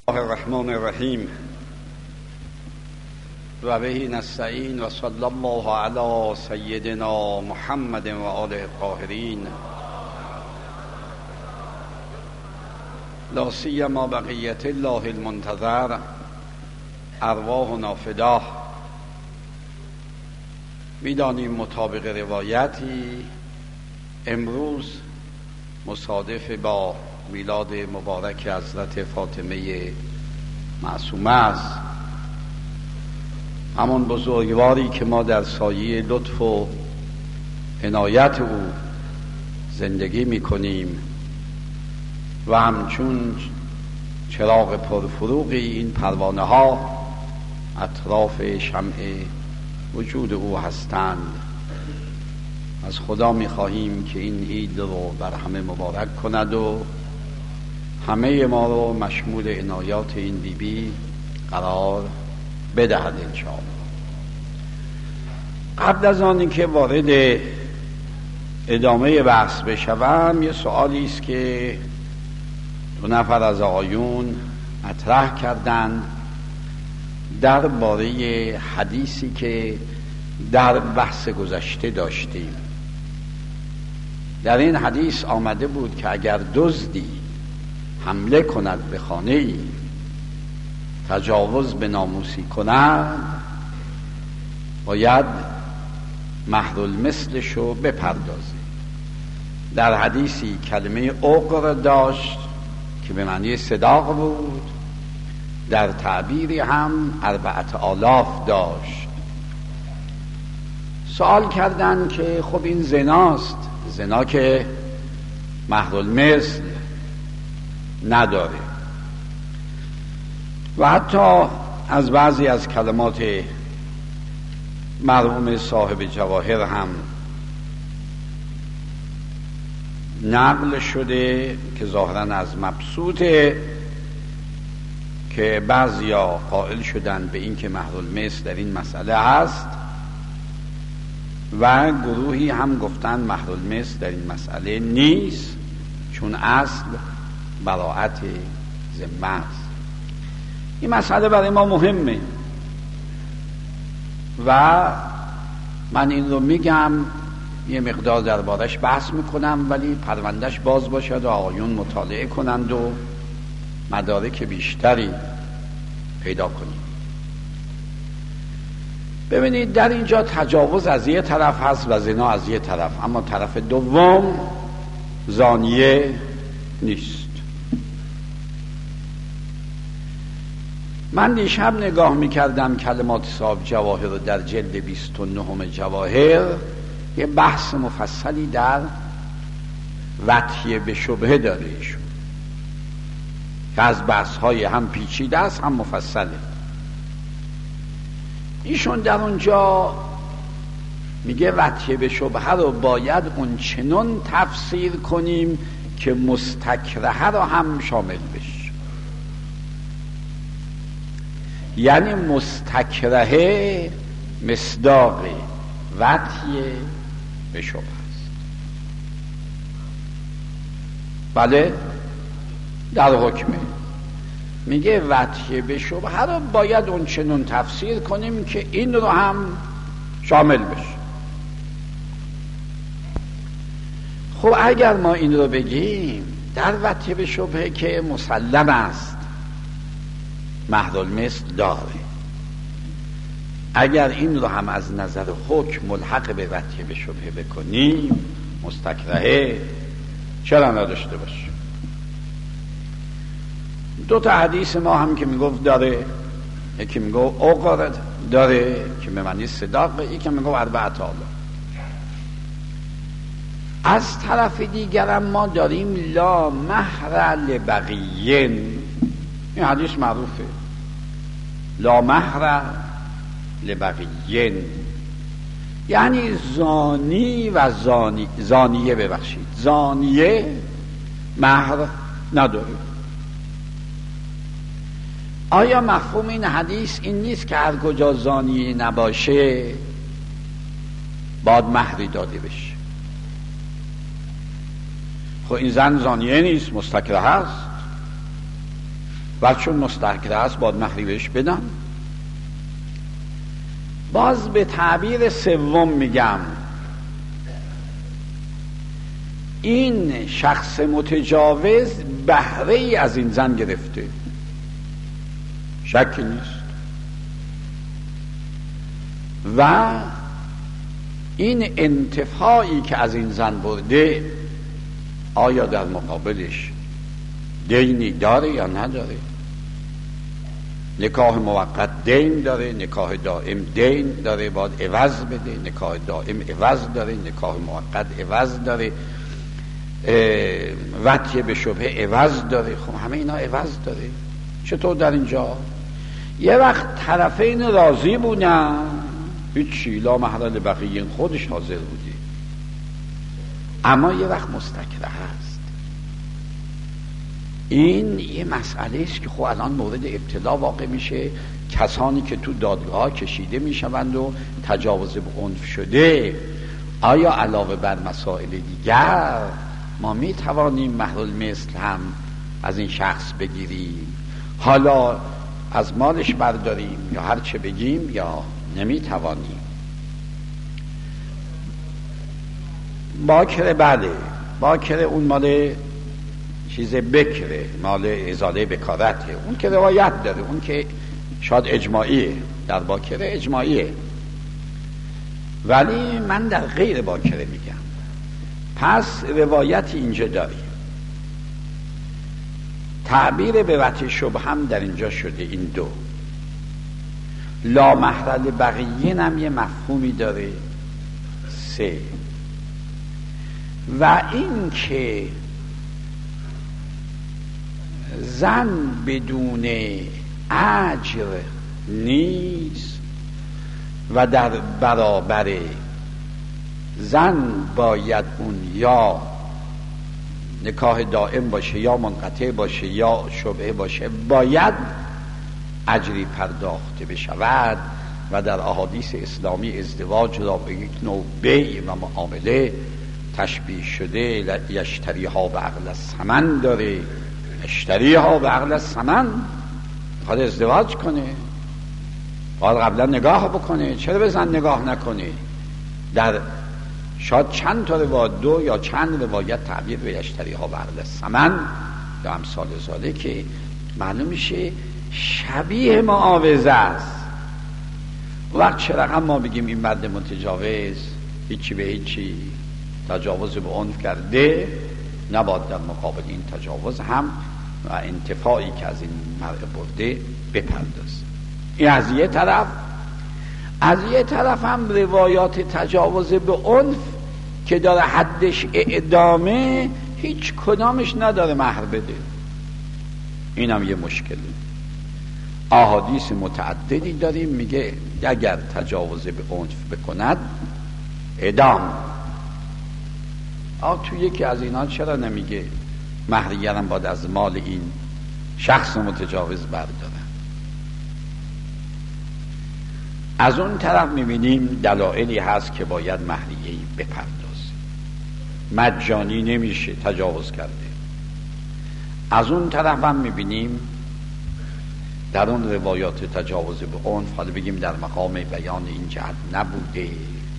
الله الرحمن الرحیم و به نستعین و صلی الله علی سیدنا محمد و آله الطاهرین لا سیما بقیت الله المنتظر ارواحنا فداه. میدانیم مطابق روایتی امروز مصادف با میلاد مبارک حضرت فاطمه معصومه است، همان بزرگواری که ما در سایه لطف و عنایت او زندگی میکنیم و همچون چراغ پرفروغی این پروانه ها اطراف شمع وجود او هستند. از خدا میخواهیم که این عید رو بر همه مبارک کند و همه ما رو مشمول عنایات این بیبی قرار بدهد انشاءالله. قبل از آن که وارد ادامه بحث بشوم، یه سوالی است که دو نفر از آقایون مطرح کردند درباره حدیثی که در بحث گذشته داشتیم. در این حدیث آمده بود که اگر دزدی حمله کند به خانه‌ای، تجاوز به ناموسی کند، باید مهر المثلشو بپردازه. در حدیثی کلمه عقر داشت که به معنی صداق بود، در تعبیری هم 4000 داشت. سوال کردن که خب این زناست، زنا که مهر المثل نداره. و حتی از بعضی از کلمات مرحوم صاحب جواهر هم نقل شده که ظاهراً از مبسوطه که بعضیا قائل شدن به این که مهر المثل در این مسئله هست و گروهی هم گفتن مهر المثل در این مسئله نیست، چون اصل براءت ذمه است. این مسئله برای ما مهمه و من این رو میگم، یه مقدار دربارش بحث میکنم، ولی پروندهش باز باشد و آقایون مطالعه کنند و مدارک بیشتری پیدا کنیم. ببینید در اینجا تجاوز از یه طرف هست و زنا از یه طرف، اما طرف دوم زانیه نیست. من دیشب نگاه میکردم کلمات صاحب جواهر رو در جلد 29 جواهر، یه بحث مفصلی در وطیه به شبهه داره ایشون که از بحث‌های هم پیچیده است هم مفصله. ایشون در اونجا میگه وطیه به شبهه رو باید اون چنان تفسیر کنیم که مستکرهه رو هم شامل بشه. یعنی مستکرهه مصداق وطیه به شبهه است. بله در حکمه میگه وطیه به شبهه رو باید اون چنون تفسیر کنیم که این رو هم شامل بشه. خب اگر ما این رو بگیم، در وطیه به شبهه که مسلم است مهر المثل داره، اگر این رو هم از نظر حکم ملحق به وطیه به شبهه بکنیم، مستکرهه چرا نداشته باشه؟ دو تا حدیث ما هم که میگفت داره، یکی میگفت عقر داره که به معنی صداق، یکی میگفت 4000. از طرف دیگر ما داریم لا مهر لبغیین. این حدیث معروفه، لا مهر لبغیین، یعنی زانی و زانیه ببخشید زانیه مهر نداره. آیا مفهوم این حدیث این نیست که هر کجا زانیه نباشه باید مهری داده بشه؟ خب این زن زانیه نیست، مستکره هست. و چون مستحکر است باید مهری بهش بدن. باز به تعبیر سوم میگم، این شخص متجاوز بهره ای از این زن گرفته، شکی نیست، و این انتفاعی که از این زن برده آیا در مقابلش دینی داره یا نداره؟ نکاح موقت دین داره، نکاح دائم دین داره، باید عوض بده. نکاح دائم عوض داره، نکاح موقت عوض داره، وطیه به شبهه عوض داره. خب همه اینا عوض داره. چطور در اینجا یه وقت طرفین راضی بودن، هیچی، لا محل لبقیه، خودش حاضر بودی، اما یه وقت مستکره هست. این یه مسئله است که خب الان مورد ابتلا واقع میشه. کسانی که تو دادگاه کشیده میشوند و تجاوز به عنف شده، آیا علاوه بر مسائل دیگر ما میتوانیم مهر المثل هم از این شخص بگیریم؟ حالا از مالش برداریم یا هر چه بگیم، یا نمیتوانیم؟ باکره، بله، باکره اون مال چیز بکره، مال ازاله بکارته، اون که روایت داره، اون که شاید اجماعیه، در باکره اجماعیه، ولی من در غیر باکره میگم. پس روایتی اینجا داریم، تعبیر به وجه شبه هم در اینجا شده. این دو لا محرل بقیه هم یه مفهومی داره. 3 و این که زن بدون اجر نیست و در برابر زن باید اون یا نکاح دائم باشه یا منقطع باشه یا شبهه باشه، باید اجری پرداخته بشود. و در احادیث اسلامی ازدواج را به یک نوع بیع و معامله تشبیه شده. یشتریها به عقل الثمن داره، یشتریها به عقل الثمن، خواهد ازدواج کنه، باید قبلا نگاه بکنه، چرا به زن نگاه نکنه؟ در شاید چند تا روایت، 2 یا چند روایت تعبیر به یشتریها به عقل الثمن یا امثال زاده که معلوم میشه شبیه معاوضه است. وقت چه رقم ما بگیم این مرد متجاوز هیچی به هیچی تجاوز به عنف کرده، نباید در مقابل این تجاوز هم و انتفاعی که از این مرد برده بپردازه. این از یه طرف. از یه طرف هم روایات تجاوز به عنف که داره حدش اعدامه، هیچ کدامش نداره مهر بده. این هم یه مشکله. احادیث متعددی داریم میگه اگر تجاوز به عنف بکند اعدام. تو یکی از اینا چرا نمیگه مهریه‌ام باید از مال این شخص متجاوز بردارن؟ از اون طرف میبینیم دلایلی هست که باید مهریه‌ای بپردازه، مجانی نمیشه، تجاوز کرده. از اون طرف هم میبینیم در اون روایات تجاوز به عنف، حالا بگیم در مقام بیان این جهت نبوده.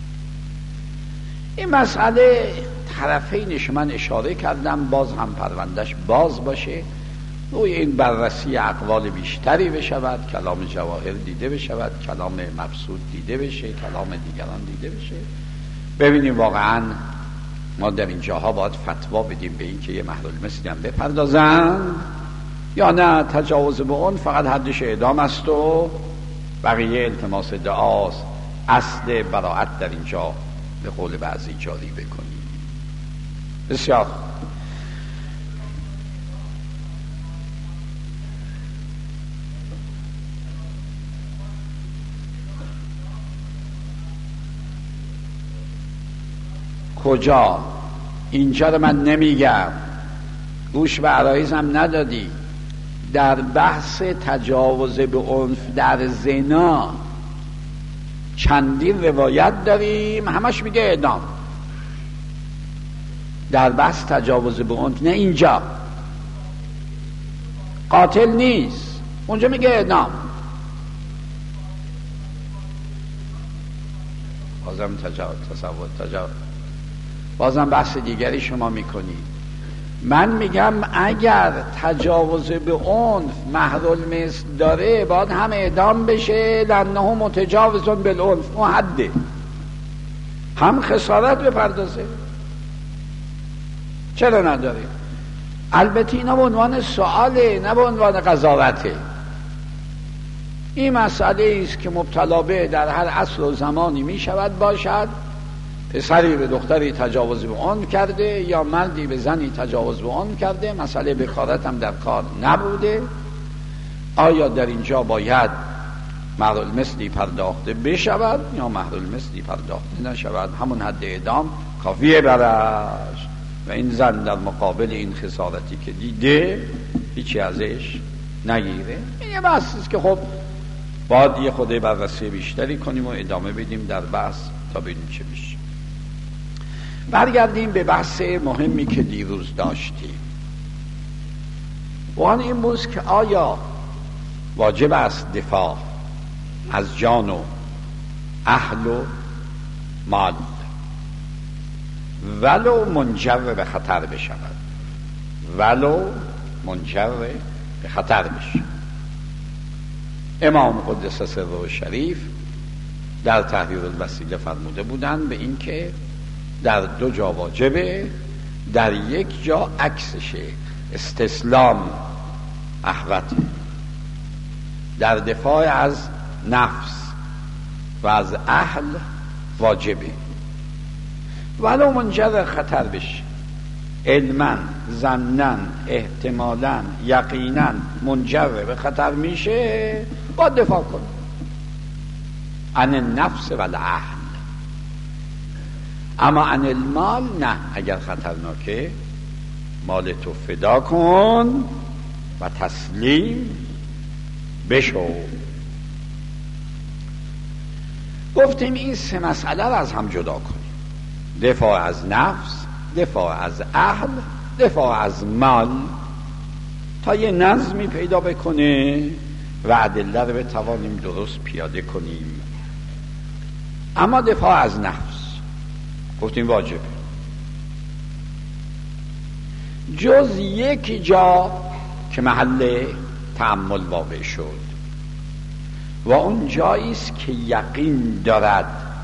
این مسئله طرفینش من اشاره کردم، باز هم پروندهش باز باشه، روی این بررسی اقوال بیشتری بشود، کلام جواهر دیده بشود، کلام مبسوط دیده بشه، کلام دیگران دیده بشه، ببینیم واقعا ما در این جاها باید فتوا بدیم به این که یه مهر المثل هم بپردازن یا نه تجاوز به اون فقط حدش اعدام است و بقیه التماس دعاست. اصل براعت در اینجا به قول بعضی جاری بکنیم. بسیار کجا؟ اینجا رو من نمیگم، گوش به عرایزم ندادی. در بحث تجاوز به عنف در زنا چندین روایت داریم، همش میگه اعدام. در بحث تجاوز به عنف نه اینجا. قاتل نیست، اونجا میگه اعدام. بازم تصور بازم بحث دیگری شما میکنید. من میگم اگر تجاوز به عنف محرالمثل داره باید هم اعدام بشه، لانه متجاوز بالعنف، اون حده، هم خسارت بپردازه. چرا نداره؟ البته اینا به عنوان سؤاله، نه به عنوان قضاوته. این مسئله است که مبتلا به در هر عصر و زمانی می شود باشد. پسری به دختری تجاوز به عنف کرده یا مردی به زنی تجاوز به عنف کرده، مسئله بکارت هم در کار نبوده. آیا در اینجا باید محرالمثلی پرداخته بشود یا محرالمثلی پرداخته نشود؟ همون حد اعدام کافیه برش و این زن در مقابل این خسارتی که دیده هیچی ازش نگیره. این یه بحثی است که خب باید یه خود بررسی بیشتری کنیم و ادامه بدیم در بحث تا ببینیم چه میشه. برگردیم به بحث مهمی که دیروز داشتیم و آن این بود که آیا واجب است دفاع از جان و اهل و مال ولو منجر به خطر بشود، ولو منجر به خطر بشود. امام قدس سره شریف در تحریر الوسیله فرموده بودند به این که در دو جا واجبه، در یک جا عکسشه، استسلام احوته. در دفاع از نفس و از اهل واجبه ولو منجر خطر بشه، علما ظنا احتمالا یقینا منجر به خطر میشه، باید دفاع کن عن النفس و الاهل. اما عن المال نه، اگر خطرناکه مال تو فدا کن و تسلیم بشو. گفتیم این سه مسئله رو از هم جدا کنیم: دفاع از نفس، دفاع از اهل، دفاع از مال، تا یه نظمی پیدا بکنه و ادله رو بتوانیم درست پیاده کنیم. اما دفاع از نفس گفتیم واجبه، جز یک جا که محل تأمل واقع شد و اون جایی است که یقین دارد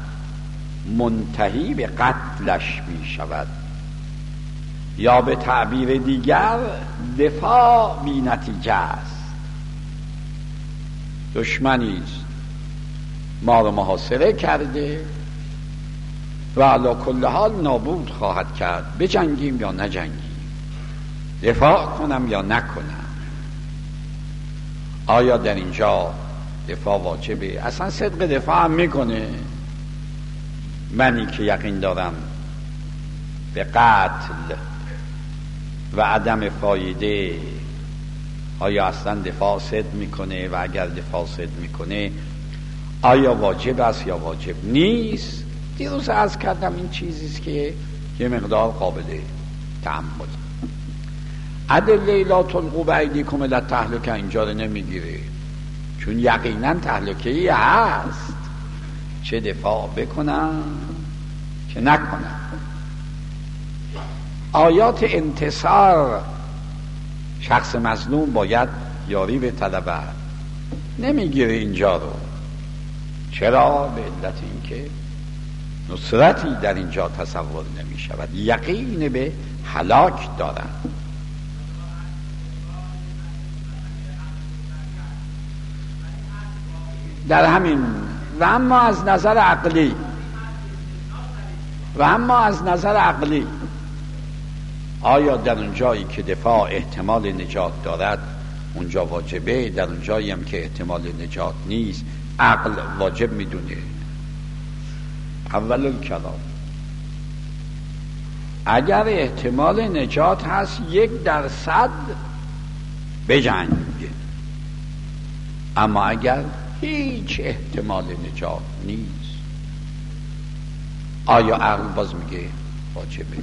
منتهی به قتلش می شود، یا به تعبیر دیگر دفاع بی نتیجه است. دشمنی است ما رو محاصره کرده و علی کل حال نابود خواهد کرد، بجنگیم یا نجنگیم، دفاع کنم یا نکنم. آیا در اینجا دفاع واجبه؟ اصلا صدق دفاع هم میکنه. منی که یقین دارم به قتل و عدم فایده، آیا اصلا دفاع صدق میکنه؟ و اگر دفاع صدق میکنه آیا واجب است یا واجب نیست؟ دیروز عرض کردم این چیزیست که یه مقدار قابل تأمل. ادله لا تلقوا بایدیکم الی التهلکه اینجا رو نمیگیره، چون یقینا تهلکه‌ای هست، چه دفاع بکنم چه نکنم. آیات انتصار شخص مظلوم باید یاری به طلبه نمیگیره اینجا رو. چرا؟ به علت اینکه نصرتی در اینجا تصور نمی شود، یقین به هلاک دارن. در همین و اما از نظر عقلی آیا در اون جایی که دفاع احتمال نجات دارد اونجا واجبه، در اون جایی هم که احتمال نجات نیست عقل واجب میدونه؟ اول الکلام اگر احتمال نجات هست 1% بجنگ، اما اگر هیچ احتمال نجات نیست آیا عقل باز میگه واجبه؟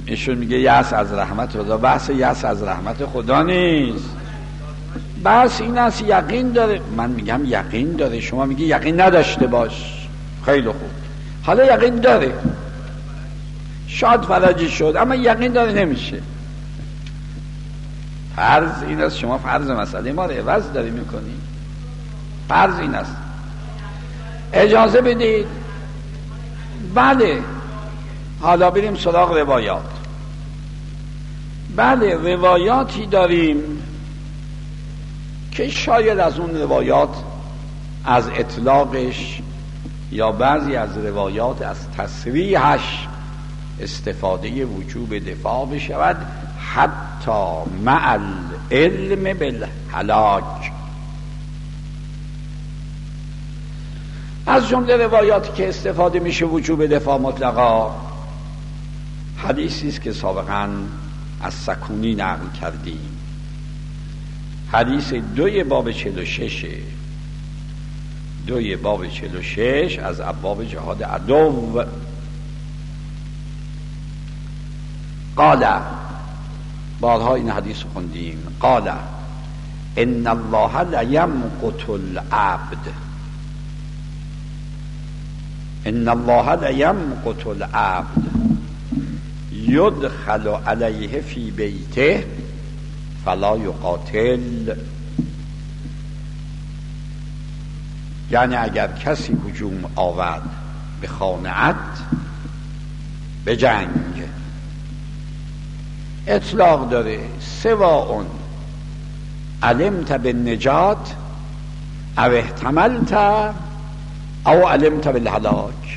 ایشون میگه یأس از رحمت خدا. بحث یأس از رحمت خدا نیست، بحث این است یقین داره. من میگم یقین داره، شما میگی یقین نداشته باش. خیلی خوب، حالا یقین داره، شاید فرجی شد، اما یقین داره نمیشه. فرض این است، شما فرض مسئله ما رو عوض داری میکنی. فرض این است، اجازه بدید. بله، حالا بریم سراغ روایات. بله، روایاتی داریم که شاید از اون روایات از اطلاقش یا بعضی از روایات از تصریحش استفاده وجوب دفاع بشود، حتی مع العلم بالهلاک. از جمله روایاتی که استفاده میشه وجوب دفاع مطلقا، حدیثی است که سابقا از سکونی نقل کردیم، حدیث 2 باب 46 2 باب 46 از ابواب جهاد عدو. قال، بارها این حدیث خوندیم، قال ان الله ليمقت العبد، ان الله ليمقت العبد يدخل عليه في بيته فلا يقاتل. یعنی اگر کسی هجوم آورد به خانه‌ات، به جنگ، اطلاق داره، سواء علمت بالنجات او احتملت او علمت بالهلاک.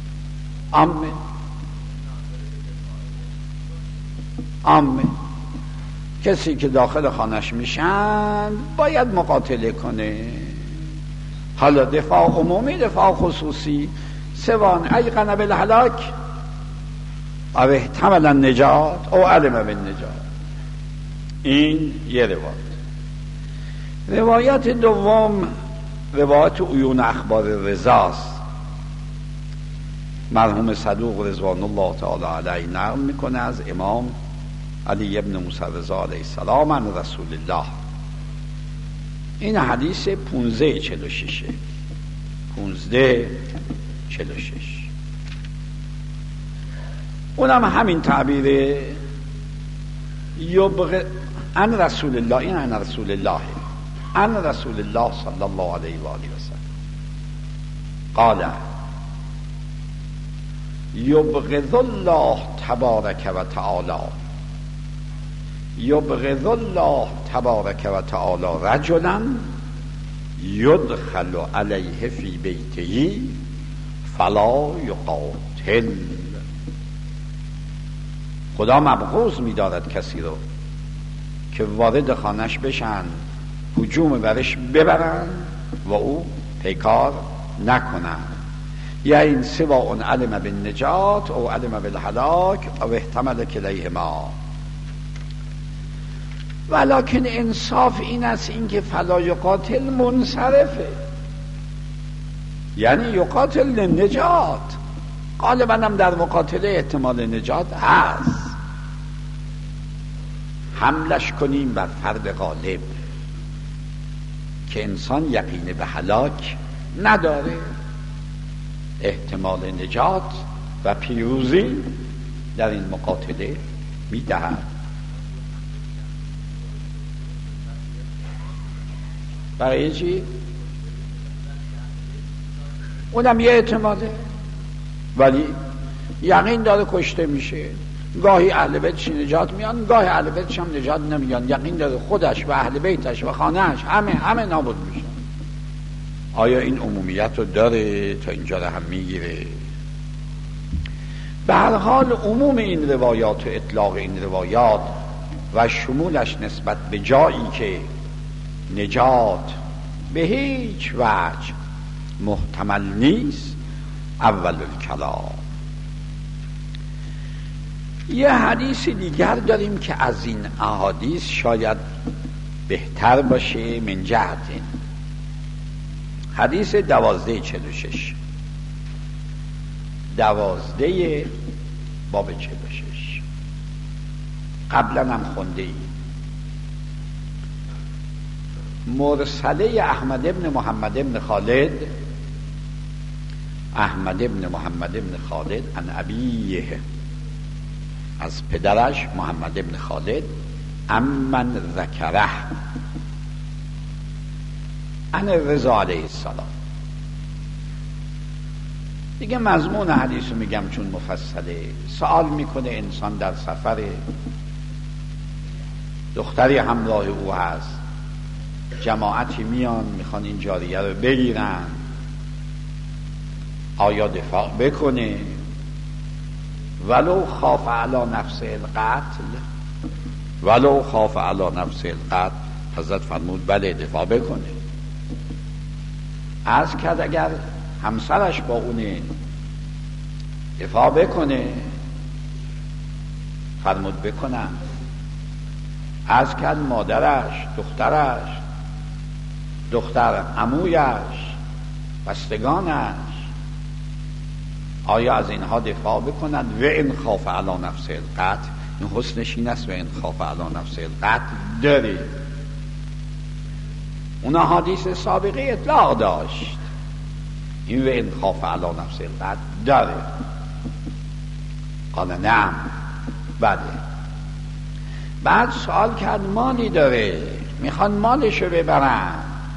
عامه کسی که داخل خانش میشن باید مقاتله کنه. حالا دفاع عمومی، دفاع خصوصی، سواء ایقن بالهلاک او احتمل النجات او علم بالنجات. این یه روایت دوم، روایت عیون اخبار رضاست. مرحوم صدوق رضوان الله تعالی علیه نقل میکنه از امام علی ابن موسی رضا علیه السلام عن رسول الله. این حدیث 1546 اونم همین تعبیر عن رسول الله. این عن رسول الله، عن رسول الله صلی الله علیه و آله و سلم قال یبغض الله تبارک و تعالی، یبغض الله تبارک و تعالی رجلا یدخل علیه فی بیته فلا یقاتل. خدا مبغوض می‌دارد کسی رو که وارد خانه‌اش بشن، هجوم برش ببرن و او پیکار نکنن. یعنی سواء علم بالنجات او علم بالهلاک او احتمل کلیهما. ولکن انصاف این است، این که فلا یقاتل منصرفه، یعنی یقاتل للنجات. غالبا هم در مقاتله احتمال نجات هست. حملش کنیم بر فرد غالب که انسان یقین به هلاک نداره، احتمال نجات و پیروزی در این مقاتله میدهد. برای چی؟ اونم یه احتماله، ولی یقین داره کشته میشه. گاهی اهل بیتش نجات میان، گاهی اهل بیتش هم نجات نمیان. یقین داره خودش و اهل بیتش و خانهش همه نابود میشن. آیا این عمومیت رو داره؟ تا اینجا رو هم میگیره. به هر حال عموم این روایات و اطلاق این روایات و شمولش نسبت به جایی که نجات به هیچ وجه محتمل نیست اول الکلام. یه حدیث دیگر داریم که از این احادیث شاید بهتر باشه من جهت این. حدیث 1246 12 باب 46 قبلا هم خونده ای. مرسله احمد ابن محمد ابن خالد، احمد ابن محمد ابن خالد عن ابیه، از پدرش محمد ابن خالد، امن ذکره عن رضا علیه السلام. دیگه مضمون حدیث رو میگم چون مفصله. سوال میکنه انسان در سفر، دختری همراه او هست، جماعتی میان میخوان این جاریه رو بگیرن، آیا دفاع بکنه ولو خاف علی نفسه القتل؟ ولو خاف علی نفسه القتل، حضرت فرمود بله دفاع بکنه. عرض کرد اگر همسرش با اونه دفاع بکنه؟ فرمود بکنم. عرض کرد مادرش، دخترش، دختر عمویش، بستگانش، آیا از اینها دفاع بکنند؟ و ان خاف علی نفسه القتل، این حسنش این است و ان خاف علی نفسه القتل داری. اون حدیث سابقه اطلاق داشت، این و ان خاف علی نفسه القتل داره. قال نعم، بله. بعد سوال کرد مالی داره، میخوان مالشو ببرن،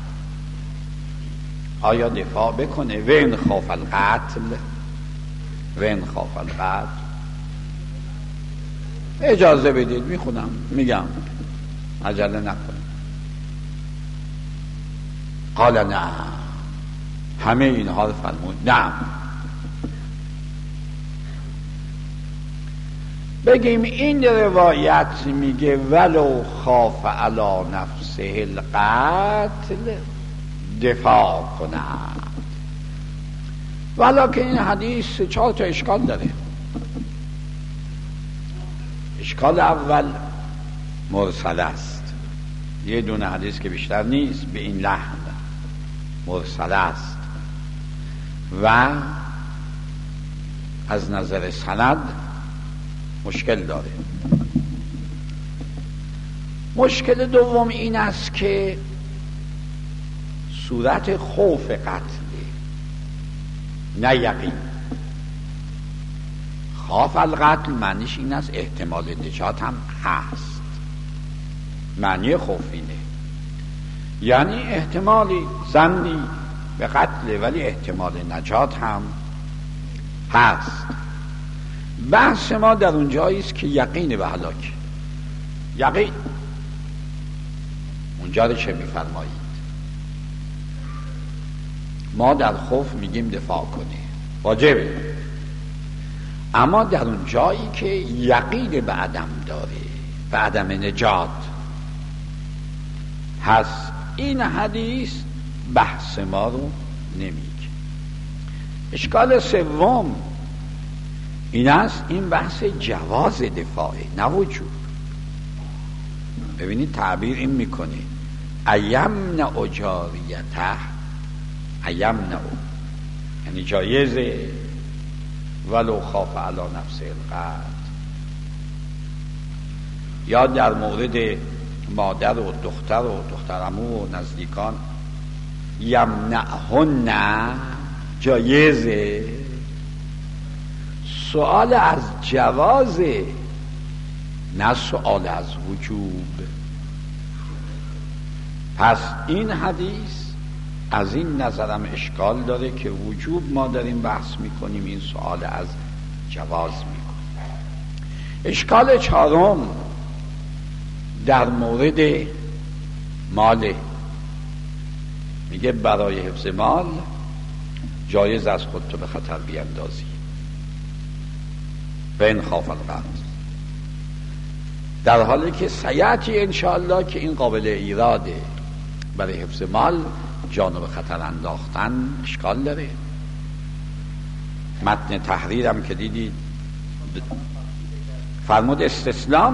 آیا دفاع بکنه؟ و ان خاف القتل، و ان خاف القتل. اجازه بدید میخونم، میگم عجله نکنید. قال نه، همه اینها رو فرمود نه. بگیم این روایت میگه ولو خاف علی نفسه القتل دفاع کند، ولی که این حدیث 4 تا اشکال داره. اشکال اول مرسل است، یه دونه حدیث که بیشتر نیست به این لحن مرسل است و از نظر سند مشکل داره. مشکل دوم این است که صورت خوف قتل نه یقین. خاف القتل معنیش این است احتمال نجات هم هست، معنی خوف اینه، یعنی احتمالی زنی به قتل ولی احتمال نجات هم هست. بحث ما در اون جایی است که یقین به هلاک، یقین اونجا رو چه میفرمایید؟ ما در خوف میگیم دفاع کنه، واجبه، اما در اون جایی که یقین به عدم داره، به عدم نجات هست، این حدیث بحث ما رو نمیگه. اشکال سوم این است، این بحث جواز دفاعه نه وجوب. ببینید تعبیر این میکنه ایمنع جاریته، ایمنع یعنی جایزه ولو خاف علی نفسه القتل. یا در مورد مادر و دختر و دخترعمو و نزدیکان یمنعهن جایزه. سؤال از جوازه نه سؤال از وجوب. پس این حدیث از این نظرم اشکال داره که وجوب ما داریم بحث میکنیم، این سؤال از جواز میکنیم. اشکال چهارم در مورد مال، میگه برای حفظ مال جایز از خودتو به خطر بیندازی و این خاف القتل، در حالی که سیاتی انشاءالله که این قابل ایراده. برای حفظ مال جانو به خطر انداختن اشکال داره. متن تحریرم که دیدید فرمود استسلام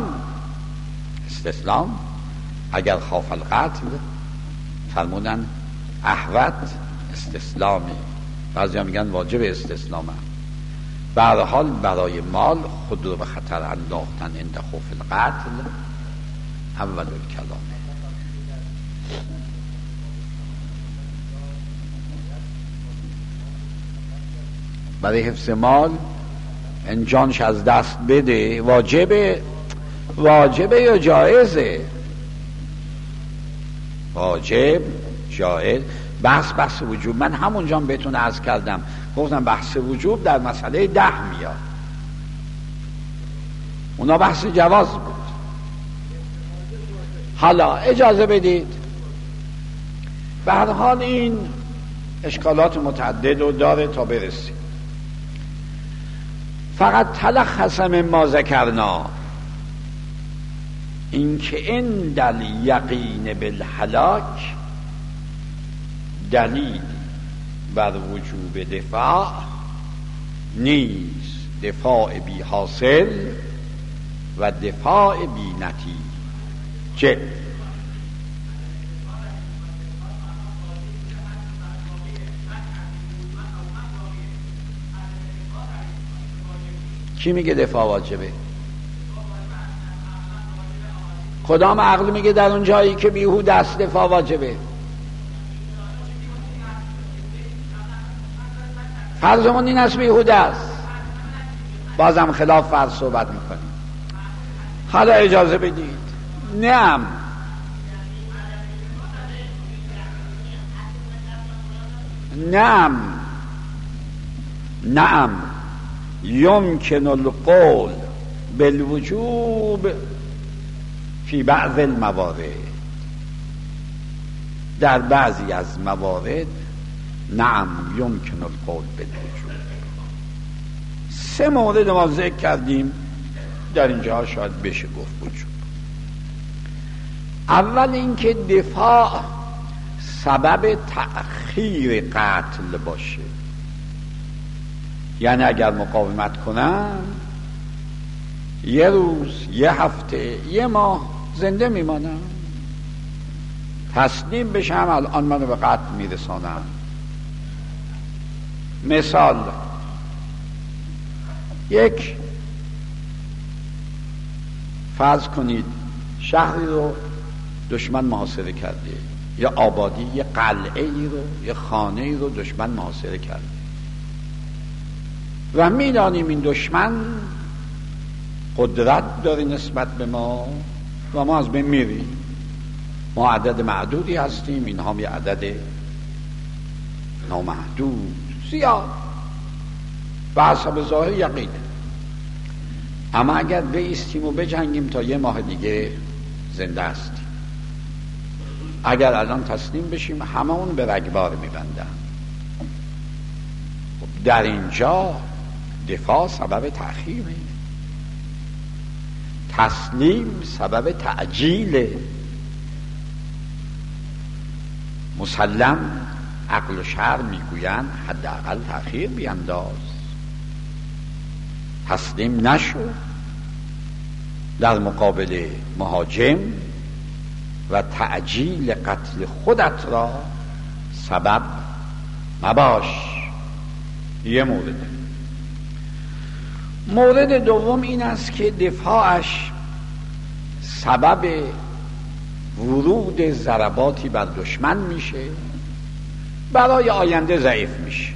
اگر خاف القتل فرمودن احوط استسلامی، بعضی هم میگن واجب استسلامه. به هر حال برای مال خود رو به خطر انداختن عند خوف القتل اول الکلام. برای حفظ مال این جانش از دست بده واجبه یا جایزه؟ واجب، جایز، بحث وجوب. من همونجا بهتون عرض کردم، گفتم بحث وجوب در مسئله 10 میاد، اونا بحث جواز بود. حالا اجازه بدید، به هر حال این اشکالات متعدد رو داره تا برسیم. فقط تلخص ما ذکرنا این که این دل یقین بالهلاک دلیل بر وجوب دفاع نیست، دفاع بی حاصل و دفاع بی نتیجه. کی میگه دفاع واجبه؟ کدام عقل میگه در اون جایی که بیهوده است دفاع واجبه؟ فرضمون این است بیهوده است، بازم خلاف فرض صحبت میکنیم. حالا اجازه بدید. نعم یمکن القول بالوجوب فی بعض الموارد، در بعضی از موارد نعم یمکن القول بالوجوب. 3 مورد ما ذکر کردیم، در اینجا شاید بشه گفت وجوب. اول اینکه دفاع سبب تأخیر قتل باشه، یعنی اگر مقاومت کنم 1 روز، 1 هفته، 1 ماه زنده میمانم، تسلیم بشم، الان منو به قتل میرسانم. مثال، یک فرض کنید شهری رو دشمن محاصره کرده، یا آبادی، یه قلعه ای رو، یه خانه ای رو دشمن محاصره کرده و میدانیم این دشمن قدرت داره نسبت به ما و ما از بین میریم. ما عدد معدودی هستیم، اینها هم یه عدد نامحدود زیاد و حسب ظاهر یقینه. اما اگر بایستیم و بجنگیم تا 1 ماه دیگه زنده هستیم، اگر الان تسلیم بشیم همه اون به رگبار میبندن. در اینجا دفاع سبب تأخیره، تسلیم سبب تعجیله. مسلم عقل و شرع میگویند حداقل تأخیر بینداز، تسلیم نشو، در مقابل مهاجم و تعجیل قتل خودت را سبب مباش. یه مورد دوم این است که دفاعش سبب ورود ضرباتی بر دشمن میشه، برای آینده ضعیف میشه.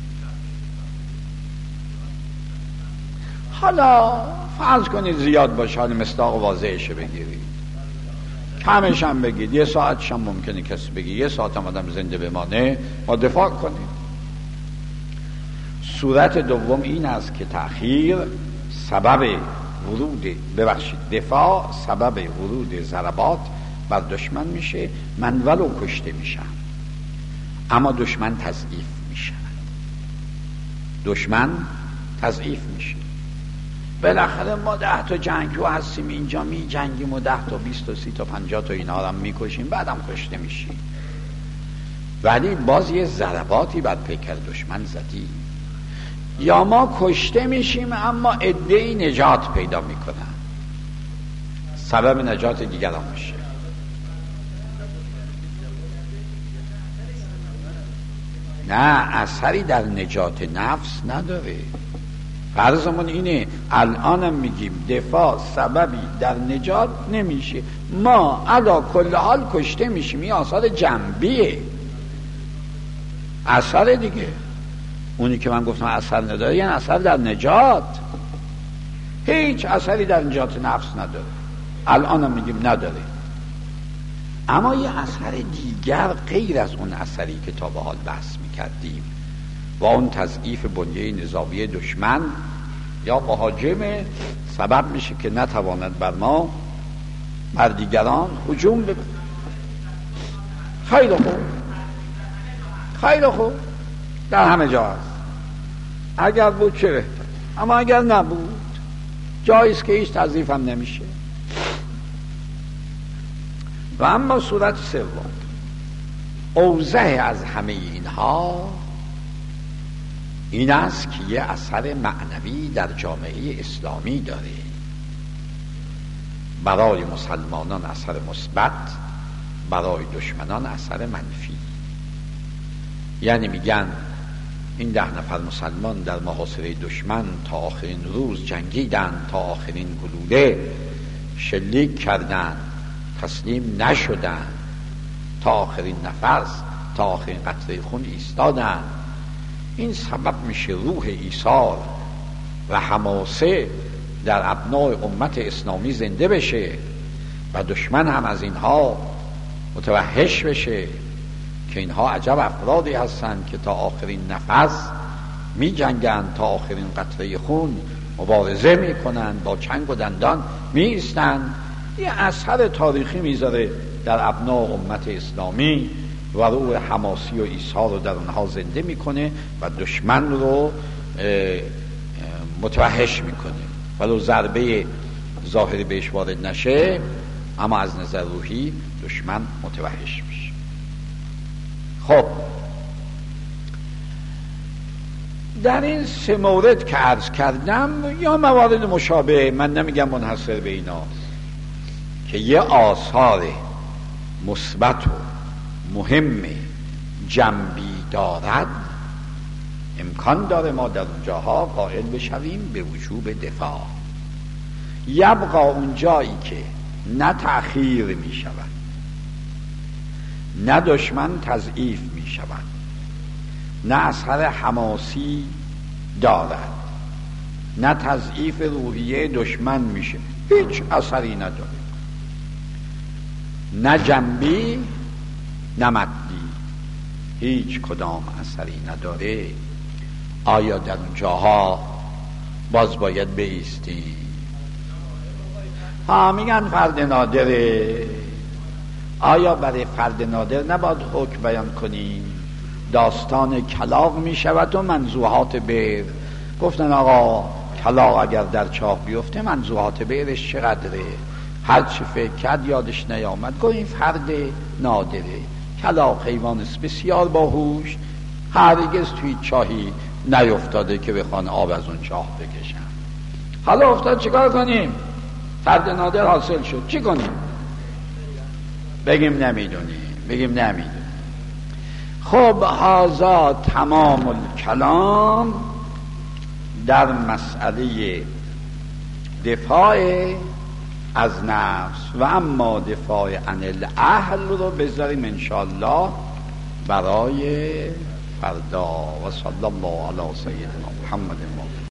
حالا فرض کنید زیاد باشه، حالا مصداق واضحشه بگیرید، کمش هم بگید، 1 ساعتش هم ممکنه کسی بگید 1 ساعت هم آدم زنده بمانه، ما دفاع کنیم. صورت دوم این است که تأخیر سبب دفاع سبب ورود ضربات بر دشمن میشه. من ولو کشته میشم اما دشمن تضعیف میشه. بالاخره ما 10 تا جنگجو هستیم اینجا، می جنگیم و 10 تا 20 تا 30 تا 50 تا اینا هم میکشیم، بعدم کشته میشیم، ولی باز یه ضرباتی بر پیکر دشمن زدیم. یا ما کشته میشیم اما عده‌ای نجات پیدا میکنن، سبب نجات دیگران میشه. نه، اثری در نجات نفس نداره. فرضمون اینه الانم میگیم دفاع سببی در نجات نمیشه، ما علا کل حال کشته میشیم. این آثار جنبیه، اثر دیگه. اونی که من گفتم اثر نداره یعنی اثر در نجات، هیچ اثری در نجات نفس نداره. الانم میگیم نداره. اما یه اثر دیگر غیر از اون اثری که تا به حال بحث میکردیم و اون تضعیف بنیه نظامی دشمن یا مهاجم سبب میشه که نتواند بر ما، بر دیگران هجوم بکنه. خیلی خوب، خیلی خوب، در همه جا هست. اگر بود چه بهتر، اما اگر نبود جاییست که هیچ تضعیف هم نمیشه. و اما صورت سوم، اوضح از همه اینها این است که یه اثر معنوی در جامعه اسلامی داره. برای مسلمانان اثر مثبت، برای دشمنان اثر منفی. یعنی میگن این 10 نفر مسلمان در محاصره دشمن تا آخرین روز جنگیدن، تا آخرین گلوله شلیک کردن، تسلیم نشدن، تا آخرین نفس، تا آخرین قطره خون ایستادن. این سبب میشه روح ایثار و حماسه در ابناء امت اسلامی زنده بشه و دشمن هم از اینها متوحش بشه که اینها عجب افرادی هستند که تا آخرین نفس می جنگن، تا آخرین قطره خون مبارزه می کنن، با چنگ و دندان می ایستن. یه اثر تاریخی میذاره در ابناء امت اسلامی و روح حماسی و ایثار رو در اونها زنده میکنه و دشمن رو متوحش میکنه. ولو ضربه ظاهری بهش وارد نشه، اما از نظر روحی دشمن متوحش میشه. خب در این 3 مورد که عرض کردم یا موارد مشابه، من نمیگم منحصر به اینا، که یه آثار مثبت و مهم جنبی دارد، امکان داره ما در اونجاها قائل بشویم به وجوب دفاع. یبقا اون جایی که نه تأخیر می شود، نه دشمن تضعیف می شود، نه اثر حماسی دارد، نه تضعیف روحیه دشمن میشه، هیچ اثری نداره، نه جنبی نه مدی، هیچ کدام اثری نداره. آیا در اون جاها باز باید بایستیم؟ میگن فرد نادره. آیا برای فرد نادر نباید حکم بیان کنیم؟ داستان کلاغ می شود و منزوحات بیر. گفتن آقا کلاغ اگر در چاه بیفته منزوحات بیرش چقدره؟ هر چی فکر کرد یادش نیامد. گفت این فرد نادره. کلاغ حیوان است بسیار باهوش، هرگز توی چاهی نیفتاده که بخوان آب از اون چاه بکشن. حالا افتاد چیکار کنیم؟ فرد نادر حاصل شد، چی کنیم؟ بگیم نمیدونیم. خب هذا تمام الکلام در مسئله دفاع از نفس. و اما دفاع عن الاهل رو بذاریم انشاءالله برای فردا. و صلی الله علی سیدنا محمد.